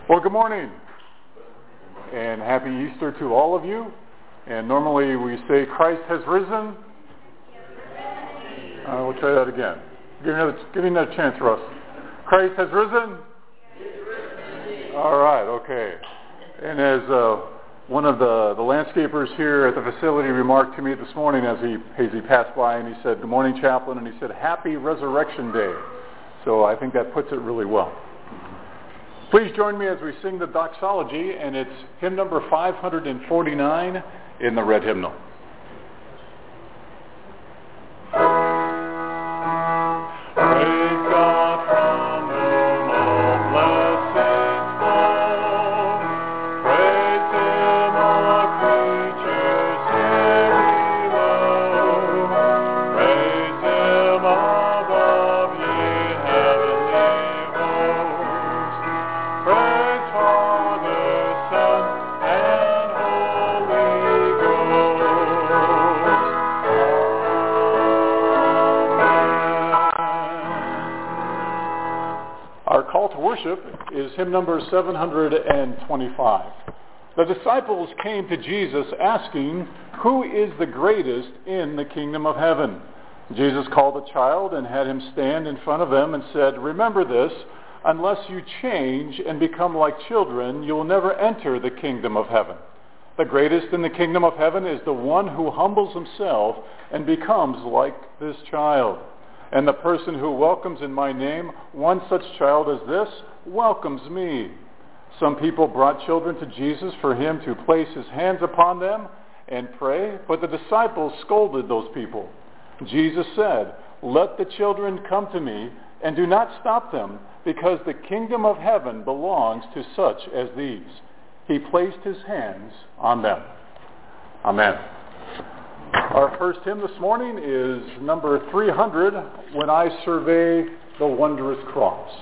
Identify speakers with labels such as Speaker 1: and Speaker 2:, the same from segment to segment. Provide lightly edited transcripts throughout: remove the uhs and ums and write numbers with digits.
Speaker 1: Well, good morning, and happy Easter to all of you. And normally we say, Christ has risen. We'll try that again. Give me another chance, Russ. Christ has risen? All right, okay. And as one of the landscapers here at the facility remarked to me this morning as he passed by, and he said, "Good morning, Chaplain," and he said, "Happy Resurrection Day." So I think that puts it really well. Please join me as we sing the doxology, and it's hymn number 549 in the red hymnal. Is hymn number 725. The disciples came to Jesus asking, "Who is the greatest in the kingdom of heaven?" Jesus called a child and had him stand in front of them and said, "Remember this, unless you change and become like children, you will never enter the kingdom of heaven. The greatest in the kingdom of heaven is the one who humbles himself and becomes like this child. And the person who welcomes in my name one such child as this welcomes me." Some people brought children to Jesus for him to place his hands upon them and pray, but the disciples scolded those people. Jesus said, "Let the children come to me, and do not stop them, because the kingdom of heaven belongs to such as these." He placed his hands on them. Amen. Our first hymn this morning is number 300, "When I Survey the Wondrous Cross."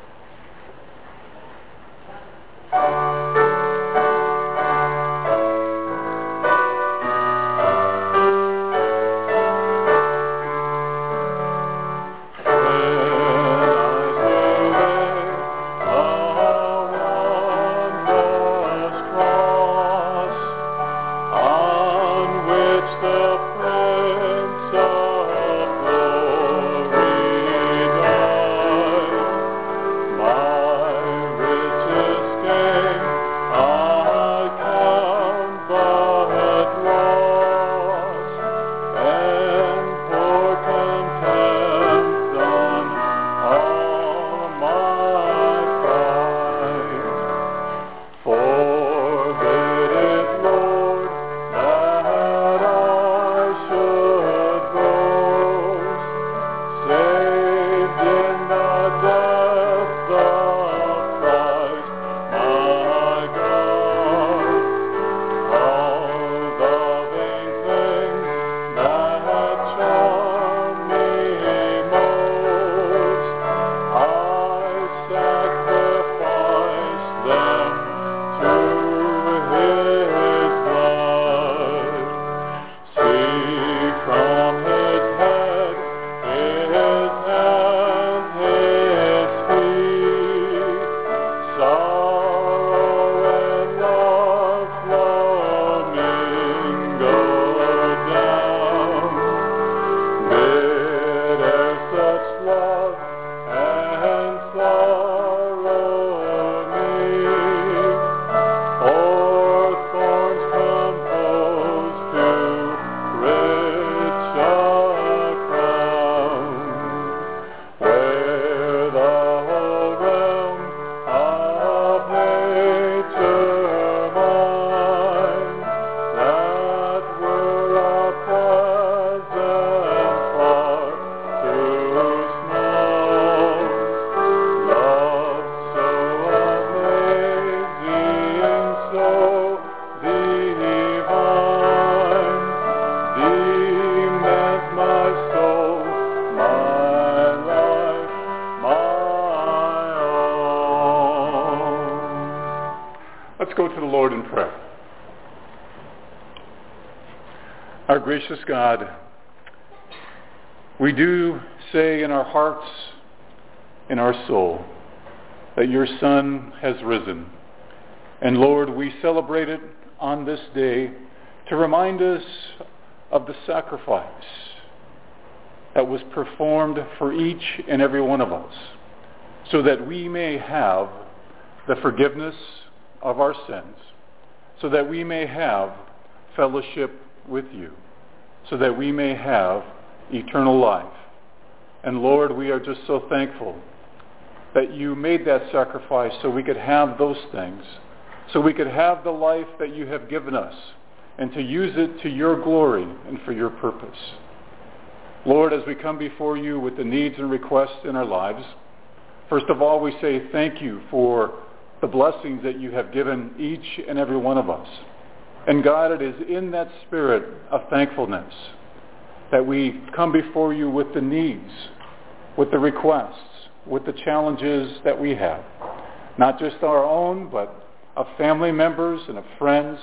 Speaker 1: Go to the Lord in prayer. Our gracious God, we do say in our hearts, in our soul, that your Son has risen. And Lord, we celebrate it on this day to remind us of the sacrifice that was performed for each and every one of us, so that we may have the forgiveness of our sins, so that we may have fellowship with you, so that we may have eternal life. And Lord, we are just so thankful that you made that sacrifice so we could have those things, so we could have the life that you have given us, and to use it to your glory and for your purpose. Lord, as we come before you with the needs and requests in our lives, first of all, we say thank you for the blessings that you have given each and every one of us. And God, it is in that spirit of thankfulness that we come before you with the needs, with the requests, with the challenges that we have, not just our own, but of family members and of friends,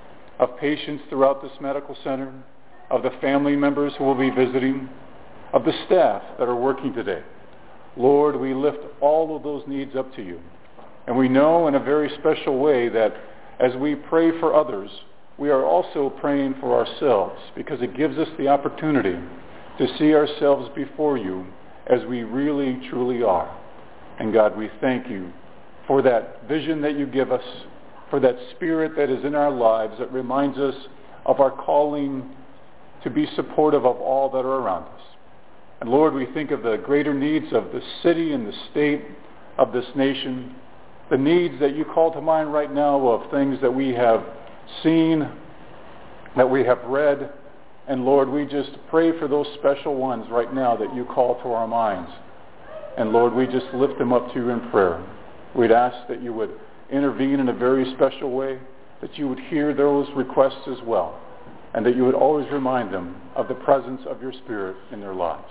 Speaker 1: of patients throughout this medical center, of the family members who will be visiting, of the staff that are working today. Lord, we lift all of those needs up to you. And we know in a very special way that as we pray for others, we are also praying for ourselves, because it gives us the opportunity to see ourselves before you as we really, truly are. And God, we thank you for that vision that you give us, for that spirit that is in our lives that reminds us of our calling to be supportive of all that are around us. And Lord, we think of the greater needs of the city and the state of this nation, the needs that you call to mind right now of things that we have seen, that we have read. And Lord, we just pray for those special ones right now that you call to our minds. And Lord, we just lift them up to you in prayer. We'd ask that you would intervene in a very special way, that you would hear those requests as well, and that you would always remind them of the presence of your Spirit in their lives.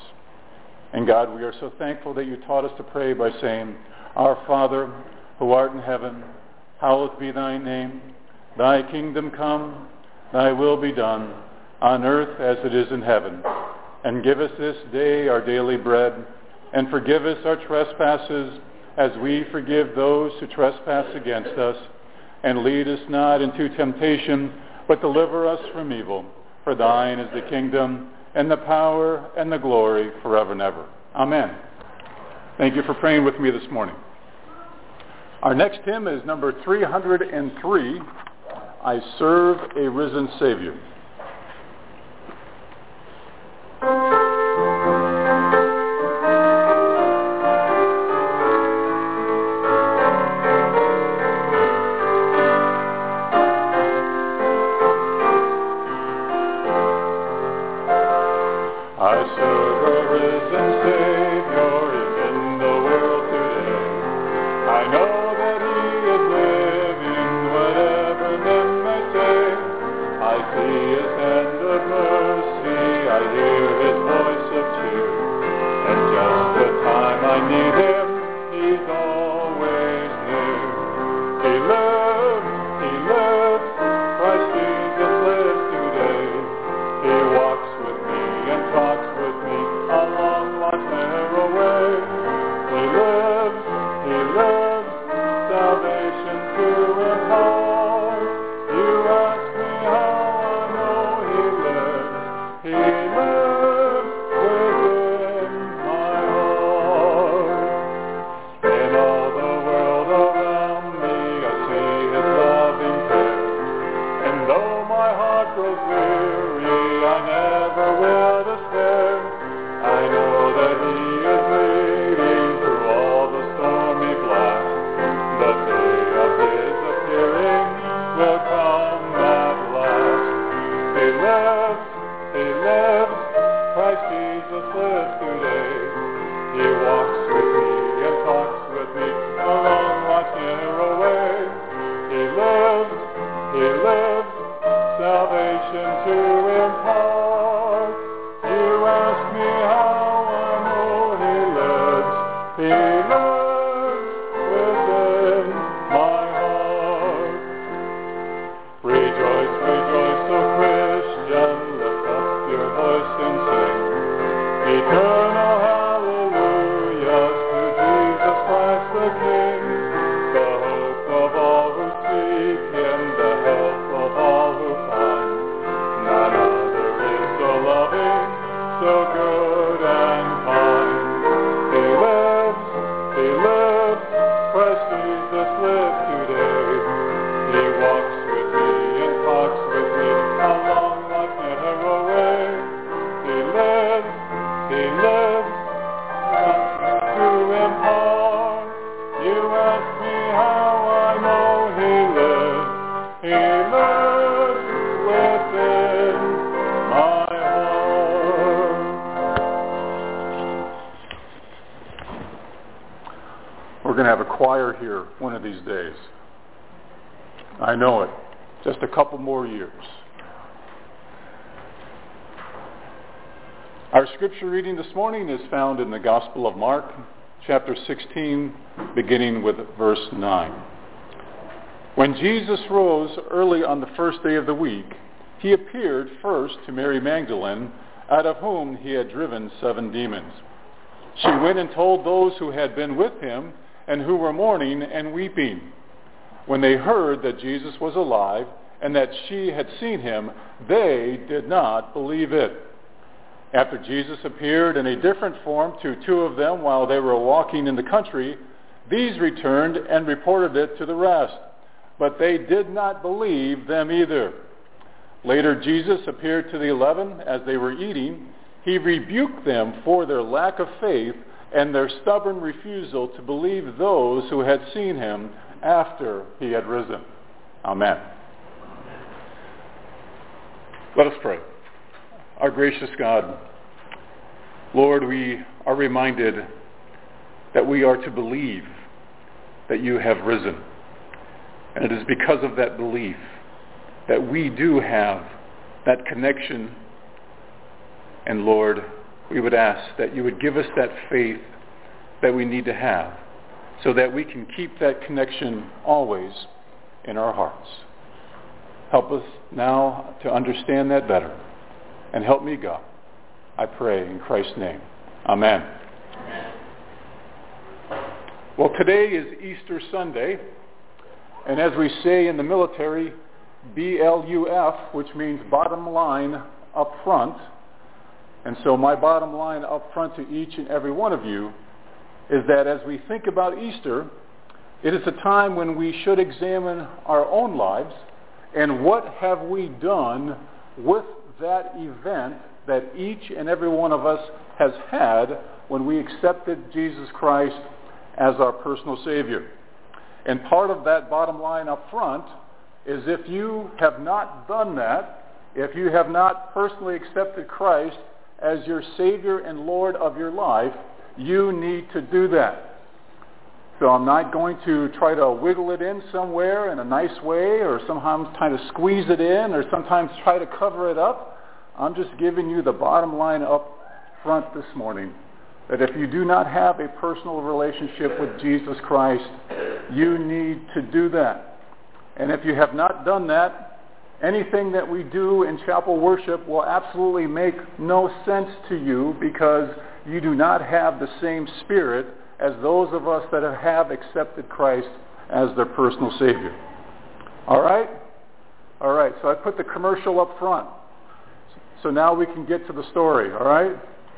Speaker 1: And God, we are so thankful that you taught us to pray by saying, Our Father, who art in heaven, hallowed be thy name. Thy kingdom come, thy will be done, on earth as it is in heaven. And give us this day our daily bread, and forgive us our trespasses, as we forgive those who trespass against us. And lead us not into temptation, but deliver us from evil. For thine is the kingdom, and the power, and the glory, forever and ever. Amen. Thank you for praying with me this morning. Our next hymn is number 303, I Serve a Risen Savior.
Speaker 2: His appearing
Speaker 1: choir here one of these days. I know it. Just a couple more years. Our scripture reading this morning is found in the Gospel of Mark, chapter 16, beginning with verse 9. When Jesus rose early on the first day of the week, he appeared first to Mary Magdalene, out of whom he had driven 7 demons. She went and told those who had been with him and who were mourning and weeping. When they heard that Jesus was alive and that she had seen him, they did not believe it. After Jesus appeared in a different form to 2 of them while they were walking in the country, these returned and reported it to the rest, but they did not believe them either. Later Jesus appeared to the 11 as they were eating. He rebuked them for their lack of faith and their stubborn refusal to believe those who had seen him after he had risen. Amen. Let us pray. Our gracious God, Lord, we are reminded that we are to believe that you have risen. And it is because of that belief that we do have that connection. And Lord, we would ask that you would give us that faith that we need to have so that we can keep that connection always in our hearts. Help us now to understand that better. And help me, God, I pray in Christ's name. Amen. Well, today is Easter Sunday. And as we say in the military, BLUF, which means bottom line up front. And so my bottom line up front to each and every one of you is that as we think about Easter, it is a time when we should examine our own lives and what have we done with that event that each and every one of us has had when we accepted Jesus Christ as our personal Savior. And part of that bottom line up front is if you have not done that, if you have not personally accepted Christ as your Savior and Lord of your life, you need to do that. So I'm not going to try to wiggle it in somewhere in a nice way or sometimes try to squeeze it in or sometimes try to cover it up. I'm just giving you the bottom line up front this morning. That if you do not have a personal relationship with Jesus Christ, you need to do that. And if you have not done that, anything that we do in chapel worship will absolutely make no sense to you because you do not have the same spirit as those of us that have accepted Christ as their personal Savior. All right? All right, so I put the commercial up front. So now we can get to the story, all right?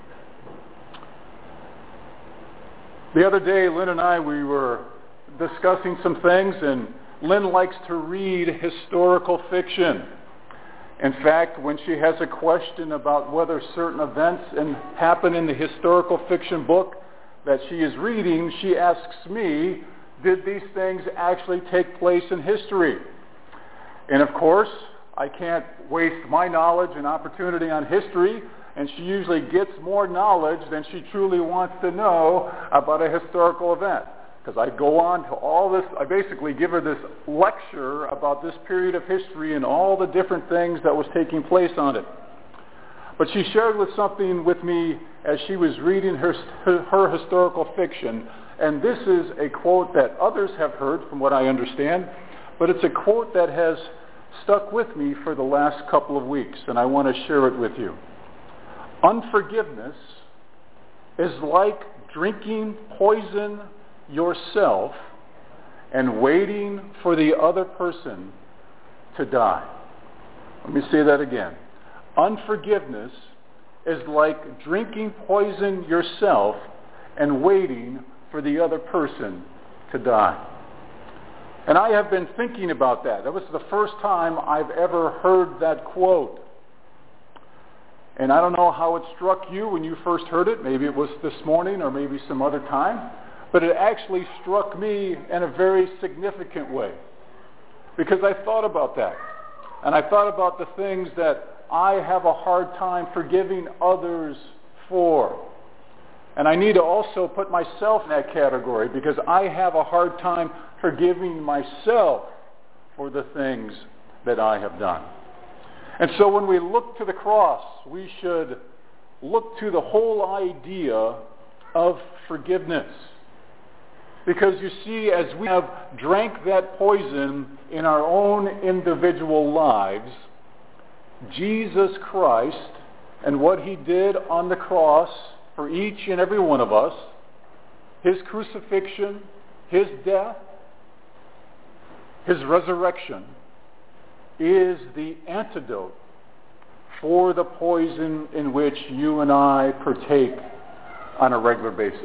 Speaker 1: The other day, Lynn and I, we were discussing some things, and Lynn likes to read historical fiction. In fact, when she has a question about whether certain events happen in the historical fiction book that she is reading, she asks me, did these things actually take place in history? And of course, I can't waste my knowledge and opportunity on history, and she usually gets more knowledge than she truly wants to know about a historical event. Because I go on to all this, I basically give her this lecture about this period of history and all the different things that was taking place on it. But she shared something with me as she was reading her historical fiction, and this is a quote that others have heard from what I understand, but it's a quote that has stuck with me for the last couple of weeks, and I want to share it with you. Unforgiveness is like drinking poison yourself and waiting for the other person to die. Let me say that again. Unforgiveness is like drinking poison yourself and waiting for the other person to die. And I have been thinking about that. That was the first time I've ever heard that quote. And I don't know how it struck you when you first heard it. Maybe it was this morning or maybe some other time. But it actually struck me in a very significant way. Because I thought about that. And I thought about the things that I have a hard time forgiving others for. And I need to also put myself in that category because I have a hard time forgiving myself for the things that I have done. And so when we look to the cross, we should look to the whole idea of forgiveness. Because you see, as we have drank that poison in our own individual lives, Jesus Christ and what he did on the cross for each and every one of us, his crucifixion, his death, his resurrection, is the antidote for the poison in which you and I partake on a regular basis.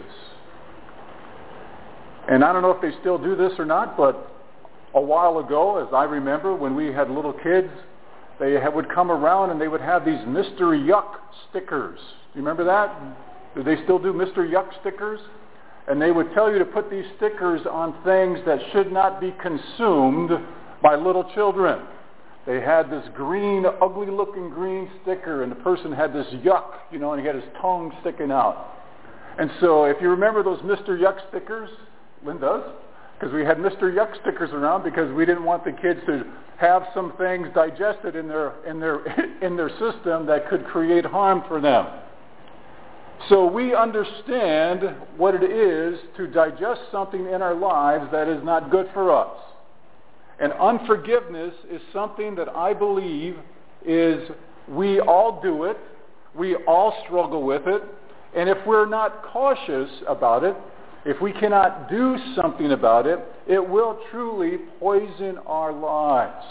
Speaker 1: And I don't know if they still do this or not, but a while ago, as I remember, when we had little kids, they would come around and they would have these Mr. Yuck stickers. Do you remember that? Do they still do Mr. Yuck stickers? And they would tell you to put these stickers on things that should not be consumed by little children. They had this green, ugly-looking green sticker, and the person had this yuck, and he had his tongue sticking out. And so if you remember those Mr. Yuck stickers, Lynn does, because we had Mr. Yuck stickers around because we didn't want the kids to have some things digested in their system that could create harm for them. So we understand what it is to digest something in our lives that is not good for us. And unforgiveness is something that I believe is, we all do it, we all struggle with it, and if we're not cautious about it, if we cannot do something about it, it will truly poison our lives.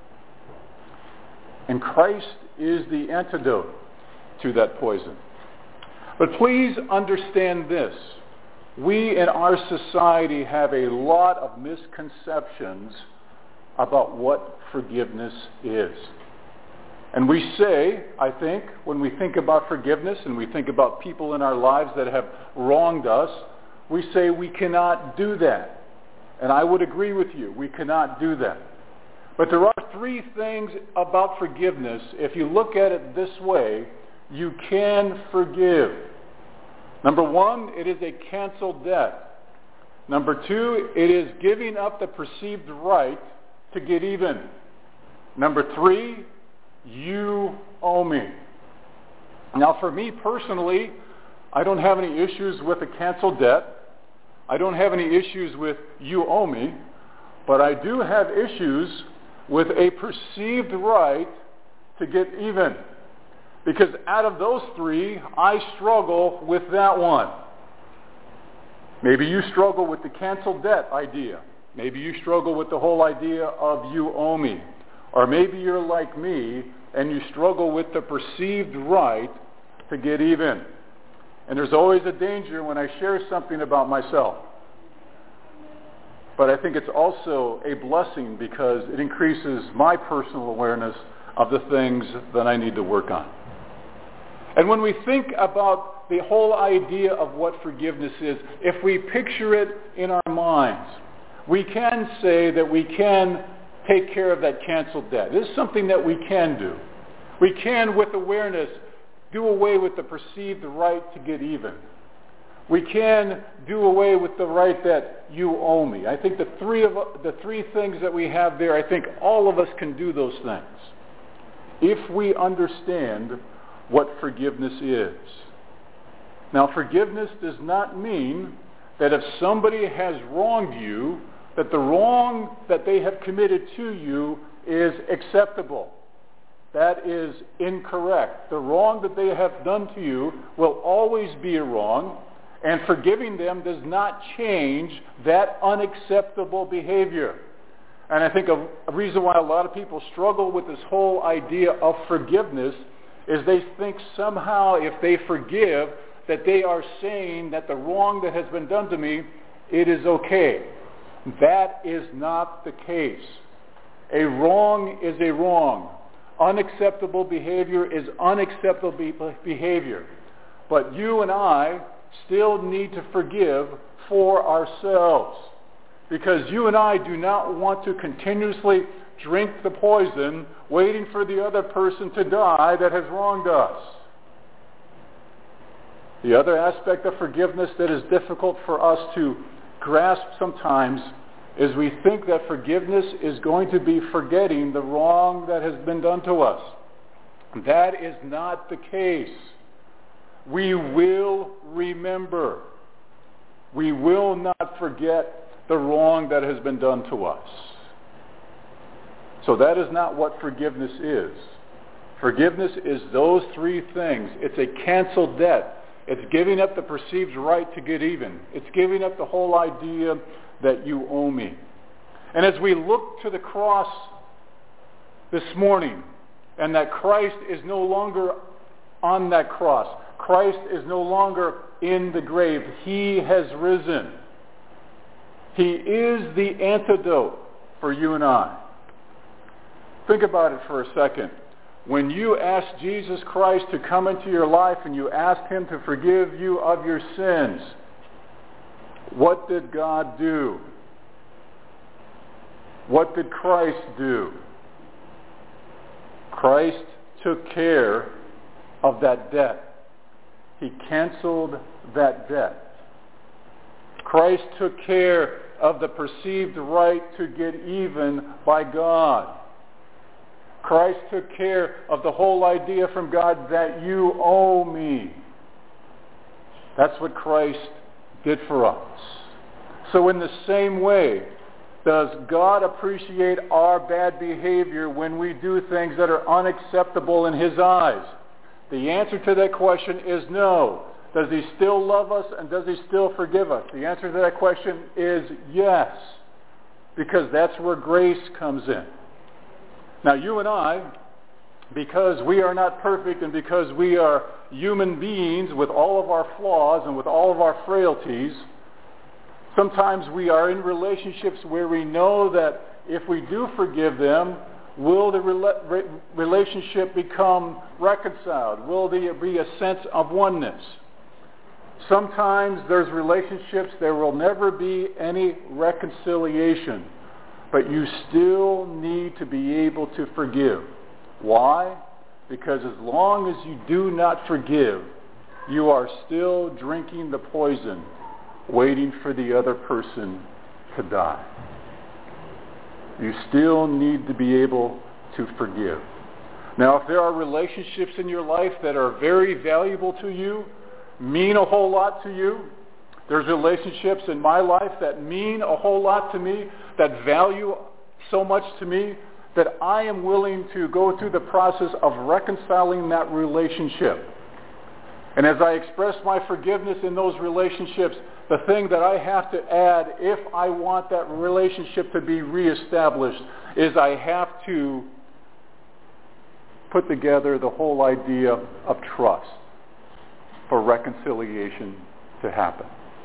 Speaker 1: And Christ is the antidote to that poison. But please understand this. We in our society have a lot of misconceptions about what forgiveness is. And we say, I think, when we think about forgiveness and we think about people in our lives that have wronged us, we say we cannot do that. And I would agree with you, we cannot do that. But there are three things about forgiveness. If you look at it this way, you can forgive. Number one, it is a canceled debt. Number two, it is giving up the perceived right to get even. Number three, you owe me. Now for me personally, I don't have any issues with a canceled debt. I don't have any issues with you owe me, but I do have issues with a perceived right to get even. Because out of those three, I struggle with that one. Maybe you struggle with the canceled debt idea. Maybe you struggle with the whole idea of you owe me. Or maybe you're like me and you struggle with the perceived right to get even. And there's always a danger when I share something about myself. But I think it's also a blessing because it increases my personal awareness of the things that I need to work on. And when we think about the whole idea of what forgiveness is, if we picture it in our minds, we can say that we can take care of that canceled debt. This is something that we can do. We can, with awareness, do away with the perceived right to get even. We can do away with the right that you owe me. I think the three things that we have there, I think all of us can do those things if we understand what forgiveness is. Now, forgiveness does not mean that if somebody has wronged you, that the wrong that they have committed to you is acceptable. That is incorrect. The wrong that they have done to you will always be a wrong, and forgiving them does not change that unacceptable behavior. And I think a reason why a lot of people struggle with this whole idea of forgiveness is they think somehow if they forgive that they are saying that the wrong that has been done to me, it is okay. That is not the case. A wrong is a wrong. Unacceptable behavior is unacceptable behavior. But you and I still need to forgive for ourselves. Because you and I do not want to continuously drink the poison waiting for the other person to die that has wronged us. The other aspect of forgiveness that is difficult for us to grasp sometimes is we think that forgiveness is going to be forgetting the wrong that has been done to us. That is not the case. We will remember. We will not forget the wrong that has been done to us. So that is not what forgiveness is. Forgiveness is those three things. It's a canceled debt. It's giving up the perceived right to get even. It's giving up the whole idea that you owe me. And as we look to the cross this morning, and that Christ is no longer on that cross, Christ is no longer in the grave. He has risen. He is the antidote for you and I. Think about it for a second. When you ask Jesus Christ to come into your life and you ask him to forgive you of your sins, what did God do? What did Christ do? Christ took care of that debt. He canceled that debt. Christ took care of the perceived right to get even by God. Christ took care of the whole idea from God that you owe me. That's what Christ did for us. So in the same way, does God appreciate our bad behavior when we do things that are unacceptable in his eyes? The answer to that question is no. Does he still love us and does he still forgive us? The answer to that question is yes, because that's where grace comes in. Now you and I, because we are not perfect and because we are human beings with all of our flaws and with all of our frailties, sometimes we are in relationships where we know that if we do forgive them, will the relationship become reconciled? Will there be a sense of oneness? Sometimes there's relationships there will never be any reconciliation, but you still need to be able to forgive. Why? Because as long as you do not forgive, you are still drinking the poison, waiting for the other person to die. You still need to be able to forgive. Now, if there are relationships in your life that are very valuable to you, mean a whole lot to you, there's relationships in my life that mean a whole lot to me, that value so much to me, that I am willing to go through the process of reconciling that relationship. And as I express my forgiveness in those relationships, the thing that I have to add if I want that relationship to be reestablished is I have to put together the whole idea of trust for reconciliation to happen.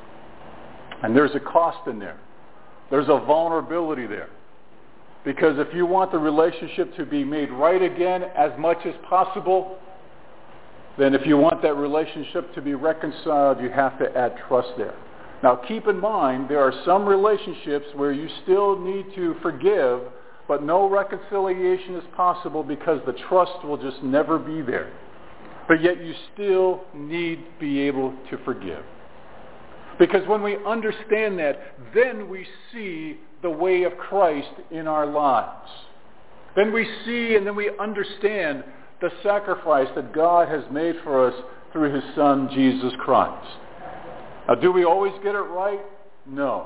Speaker 1: And there's a cost in there. There's a vulnerability there. Because if you want the relationship to be made right again as much as possible, then if you want that relationship to be reconciled, you have to add trust there. Now keep in mind, there are some relationships where you still need to forgive, but no reconciliation is possible because the trust will just never be there. But yet you still need to be able to forgive. Because when we understand that, then we see the way of Christ in our lives. Then we see and then we understand the sacrifice that God has made for us through his Son, Jesus Christ. Now, do we always get it right? No.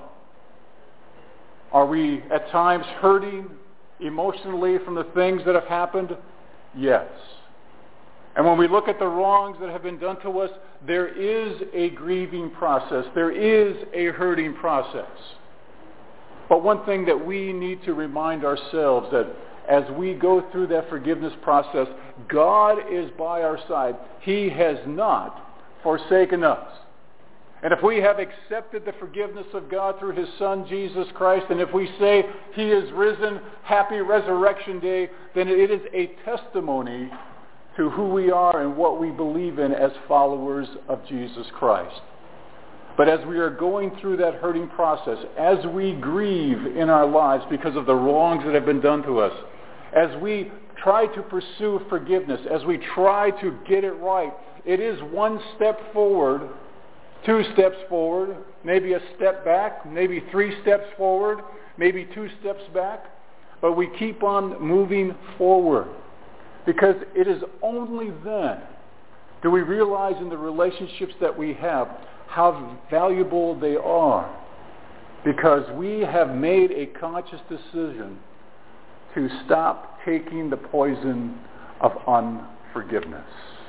Speaker 1: Are we at times hurting emotionally from the things that have happened? Yes. And when we look at the wrongs that have been done to us, there is a grieving process. There is a hurting process. But one thing that we need to remind ourselves that as we go through that forgiveness process, God is by our side. He has not forsaken us. And if we have accepted the forgiveness of God through his Son, Jesus Christ, and if we say he is risen, happy Resurrection Day, then it is a testimony to who we are and what we believe in as followers of Jesus Christ. But as we are going through that hurting process, as we grieve in our lives because of the wrongs that have been done to us, as we try to pursue forgiveness, as we try to get it right, it is one step forward, 2 steps forward, maybe a step back, maybe 3 steps forward, maybe 2 steps back, but we keep on moving forward. Because it is only then do we realize in the relationships that we have how valuable they are. Because we have made a conscious decision to stop taking the poison of unforgiveness.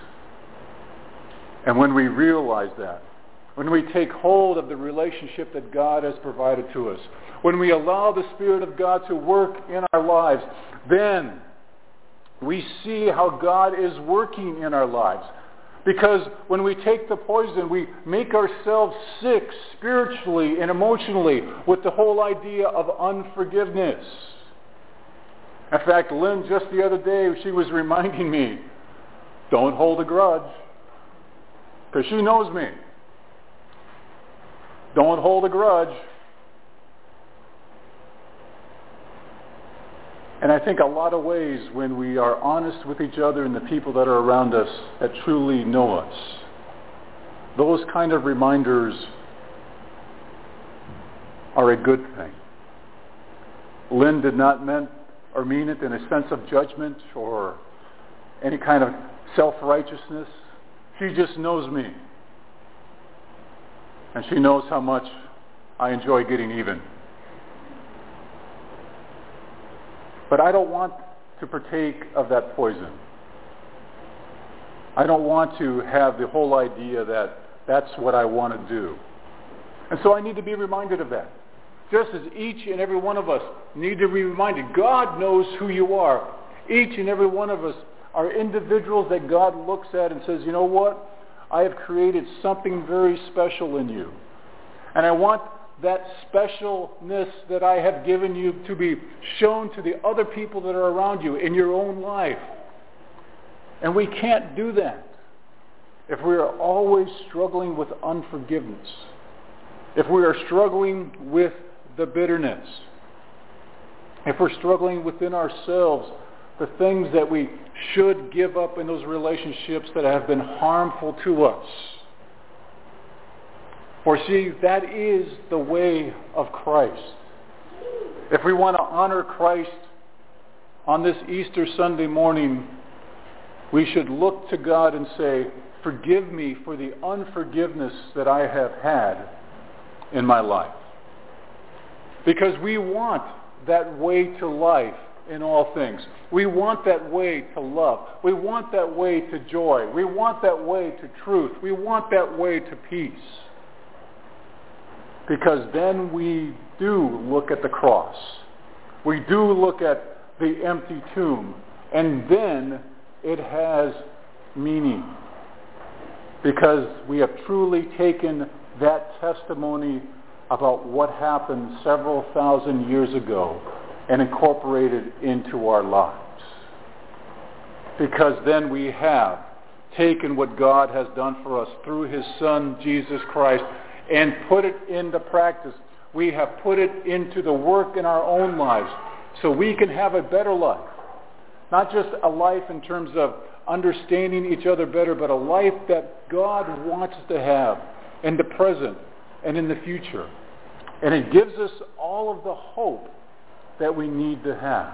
Speaker 1: And when we realize that, when we take hold of the relationship that God has provided to us, when we allow the Spirit of God to work in our lives, then we see how God is working in our lives. Because when we take the poison, we make ourselves sick spiritually and emotionally with the whole idea of unforgiveness. In fact, Lynn, just the other day, she was reminding me, don't hold a grudge. Because she knows me. Don't hold a grudge. And I think a lot of ways when we are honest with each other and the people that are around us that truly know us, those kind of reminders are a good thing. Lynn did not mean it in a sense of judgment or any kind of self-righteousness. She just knows me. And she knows how much I enjoy getting even. But I don't want to partake of that poison. I don't want to have the whole idea that that's what I want to do. And so I need to be reminded of that. Just as each and every one of us need to be reminded, God knows who you are. Each and every one of us are individuals that God looks at and says, you know what? I have created something very special in you. And I want that specialness that I have given you to be shown to the other people that are around you in your own life. And we can't do that if we are always struggling with unforgiveness, if we are struggling with the bitterness, if we're struggling within ourselves the things that we should give up in those relationships that have been harmful to us. For see, that is the way of Christ. If we want to honor Christ on this Easter Sunday morning, we should look to God and say, forgive me for the unforgiveness that I have had in my life. Because we want that way to life in all things. We want that way to love. We want that way to joy. We want that way to truth. We want that way to peace. Because then we do look at the cross. We do look at the empty tomb. And then it has meaning. Because we have truly taken that testimony about what happened several thousand years ago and incorporated into our lives. Because then we have taken what God has done for us through His Son, Jesus Christ, and put it into practice. We have put it into the work in our own lives so we can have a better life. Not just a life in terms of understanding each other better, but a life that God wants us to have in the present and in the future. And it gives us all of the hope that we need to have.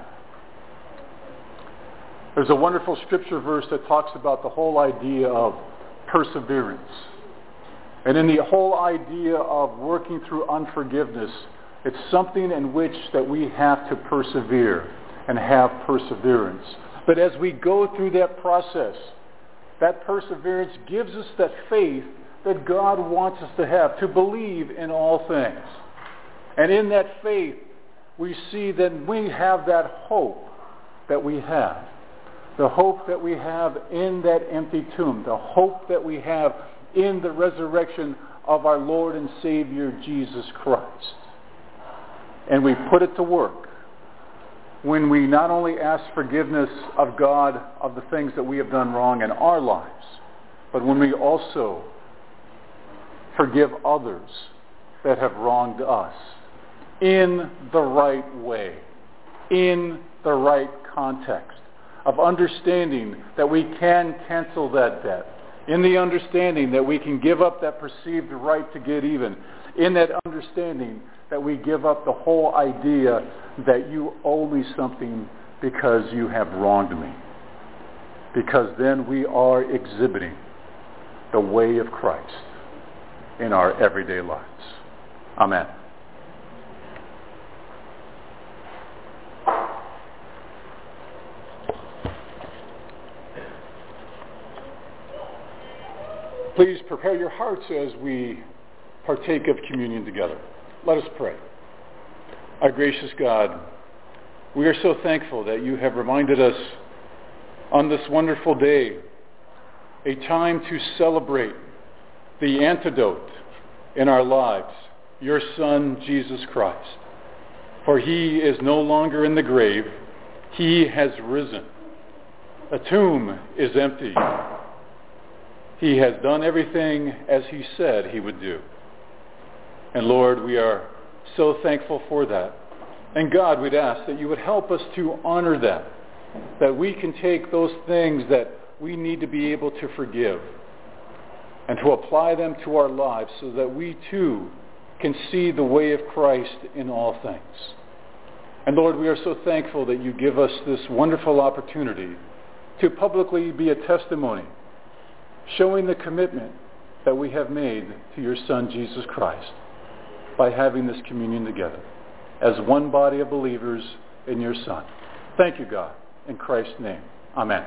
Speaker 1: There's a wonderful scripture verse that talks about the whole idea of perseverance. And in the whole idea of working through unforgiveness, it's something in which that we have to persevere and have perseverance. But as we go through that process, that perseverance gives us that faith that God wants us to have, to believe in all things. And in that faith, we see that we have that hope that we have. The hope that we have in that empty tomb. The hope that we have in the resurrection of our Lord and Savior, Jesus Christ. And we put it to work when we not only ask forgiveness of God of the things that we have done wrong in our lives, but when we also forgive others that have wronged us in the right way, in the right context. of understanding that we can cancel that debt, in the understanding that we can give up that perceived right to get even, in that understanding that we give up the whole idea that you owe me something because you have wronged me. Because then we are exhibiting the way of Christ in our everyday lives. Amen. Please prepare your hearts as we partake of communion together. Let us pray. Our gracious God, we are so thankful that you have reminded us on this wonderful day, a time to celebrate the antidote in our lives, your Son, Jesus Christ. For he is no longer in the grave. He has risen. A tomb is empty. He has done everything as he said he would do. And Lord, we are so thankful for that. And God, we'd ask that you would help us to honor that we can take those things that we need to be able to forgive and to apply them to our lives so that we too can see the way of Christ in all things. And Lord, we are so thankful that you give us this wonderful opportunity to publicly be a testimony, showing the commitment that we have made to your Son, Jesus Christ, by having this communion together as one body of believers in your Son. Thank you, God. In Christ's name. Amen.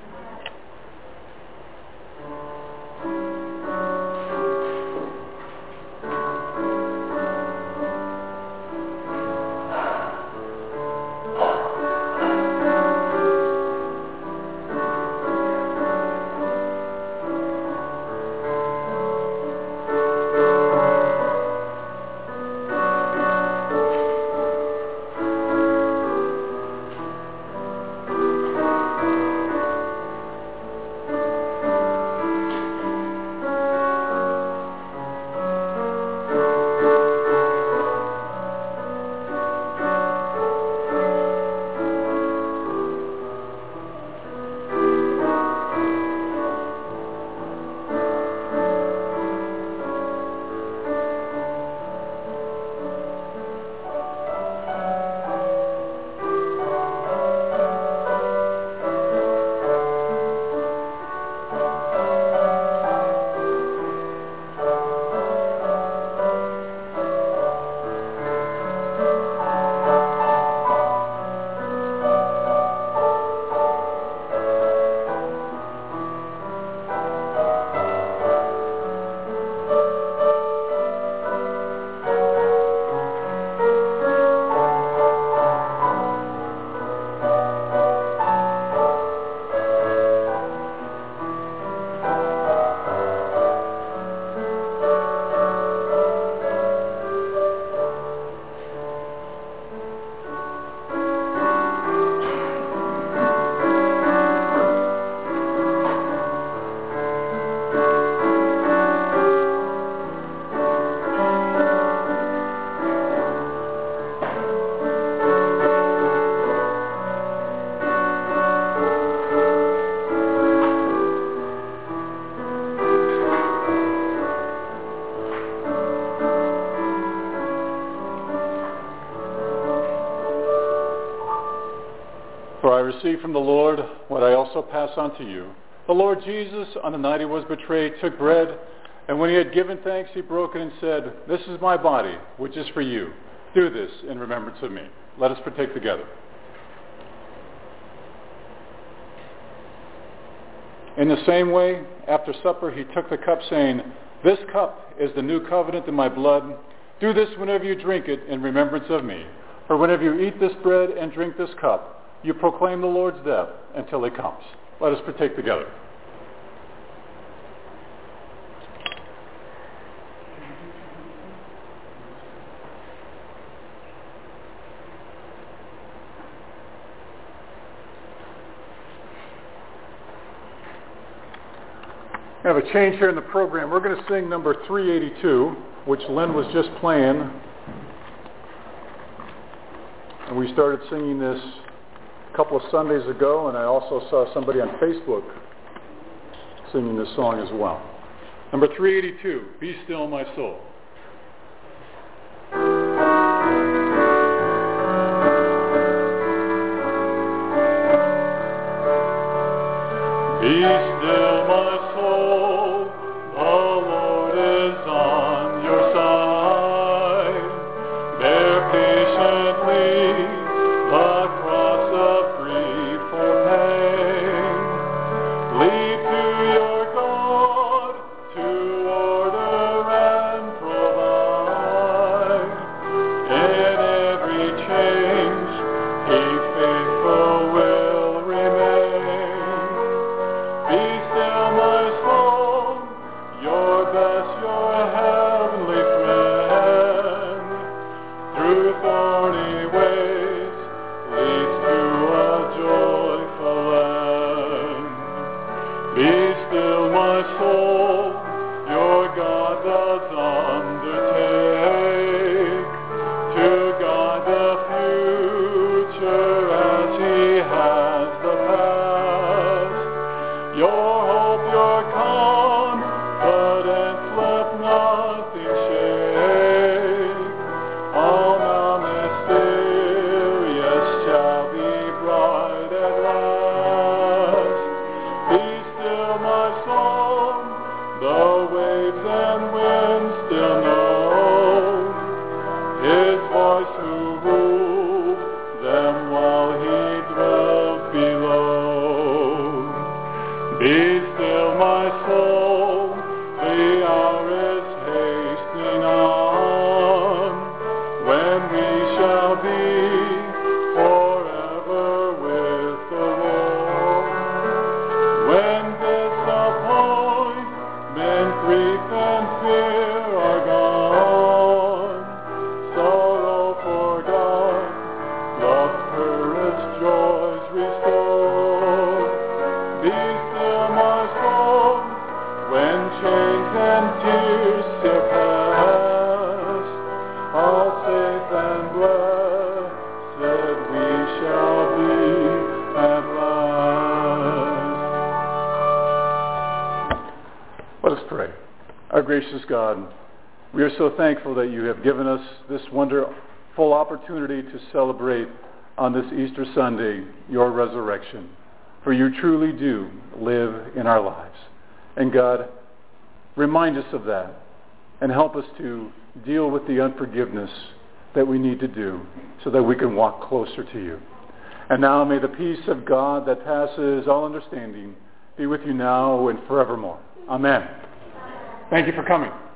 Speaker 1: For I received from the Lord what I also pass on to you. The Lord Jesus, on the night he was betrayed, took bread, and when he had given thanks, he broke it and said, "This is my body, which is for you. Do this in remembrance of me." Let us partake together. In the same way, after supper, he took the cup, saying, "This cup is the new covenant in my blood. Do this whenever you drink it in remembrance of me. For whenever you eat this bread and drink this cup, you proclaim the Lord's death until he comes." Let us partake together. We have a change here in the program. We're going to sing number 382, which Lynn was just playing. And we started singing this a couple of Sundays ago, and I also saw somebody on Facebook singing this song as well. Number 382, Be Still My Soul. Be still my soul, the Lord is on your side. Bear patiently the cross of grief for pain. Lead to your God to order and provide. In every change, He faithful will remain. Be still my soul, your best, your heavenly friend. Through thorny ways leads to a joyful end. Be still my soul, your God does undertake to guide the future as He has the past. Your hope, your confidence, let nothing shake. All now mysterious shall be bright at last. Be still my soul, the waves and winds still know His voice who ruled them while He dwelt below. Be still my soul, the hour is hastening on, when we shall be forever with the Lord. When disappointment, grief, and fear are gone, sorrow forgot, love, courage, joys restored. Be still my soul, when chains and tears shall pass, all safe and blessed we shall be at last. Let us pray. Our gracious God, we are so thankful that you have given us this wonderful opportunity to celebrate on this Easter Sunday your resurrection. For you truly do live in our lives. And God, remind us of that and help us to deal with the unforgiveness that we need to do so that we can walk closer to you. And now may the peace of God that passes all understanding be with you now and forevermore. Amen. Thank you for coming.